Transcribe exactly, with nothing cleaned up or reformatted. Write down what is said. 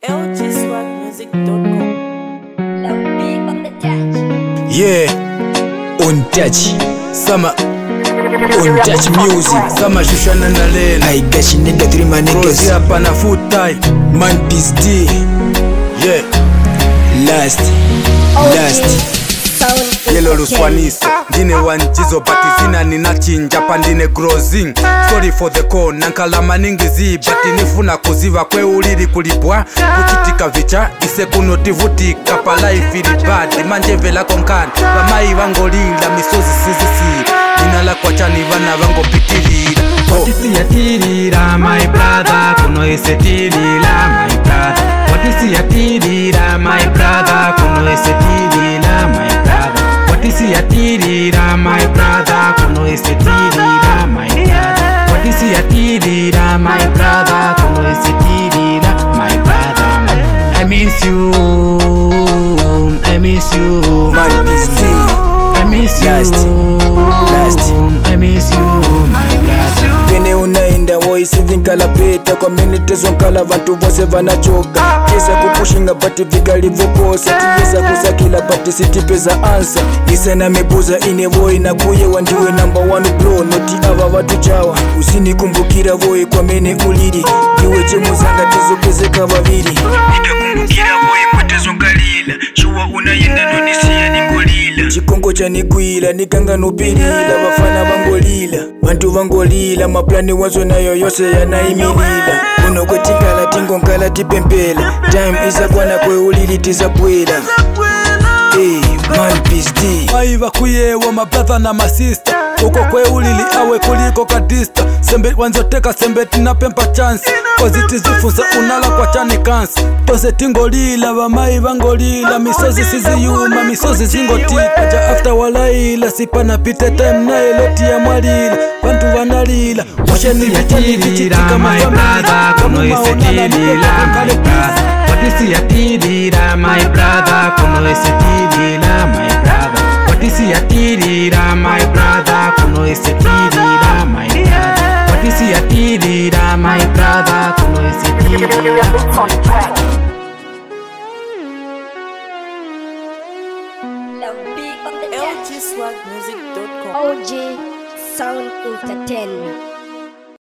L G swag music dot com. Yeah, untouch Summer untouch music Summer Shushana na lane I guess you need the three man niggas. Rosie hapa na foot tie Man this D. Yeah, Last Last Yellow Luswaniso Ndine wanjizo bati zina ninachinja pandine closing. Sorry for the call nankala maningizi bati nifuna kuziva kwe uliri kulipwa kuchitika vicha ise kunotivutika pa life ili bad manjeve la konkani bamai vangolila misozi sizisi nina la kwa chani vana vangopitilila What is yatirira my brother kuno ise tirira my brother. What is yatirira my brother kuno ise tirira my brother. What is yatirira my brother kuno ise tirira my brother. What is yatirira my brother kuno ise tirira my brother. I miss you, I miss you, Man this D. I miss you, Last. Last. I miss you, my brother. Pene unaenda voice vinkala peta kwa minitezo nkala vantu vose vanachoka kesa kupushinga bati vigali vokosa tiyesa kusakila bati sitipeza ansa isa na mebuza ine voi na kuye wandiwe number one bro noti ava vatu chawa usinikumbukira voi kwa mene uliri diwe chemuzanga tizopezeka vaviri nikakumbukira voi mwetezo nkalila shuwa unayenda nonisiya ningolila chikongo chanigwila nikanga nupilila vafana vangolila vantu vangolila maplani wazo nayo yose yanaimilila kuno kwetikala tingonkala tipempela time isakwana kwe ulili tizapwela. Hey, man peace D. Maiva kuyewa mabrother na masista uko kwe ulili awe kuliko kadista sembe wanzoteka sembe tinapempa chance koziti zifunza unala kwa chani kansi tose tingolila vamai vangolila misozi siziyuma misozi zingotika ja after walaila sipana pite time naye loti ya mwalila vantu vanalila washeni Yatirira my brother kuno ise tirira my brother. What is yatirira my brother kuno ise tirira my brother. What is yatirira my brother kuno ise tirira my brother. What is yatirira my brother kuno ise tirira my brother. L G swag music dot com. O G Sound Entertainment.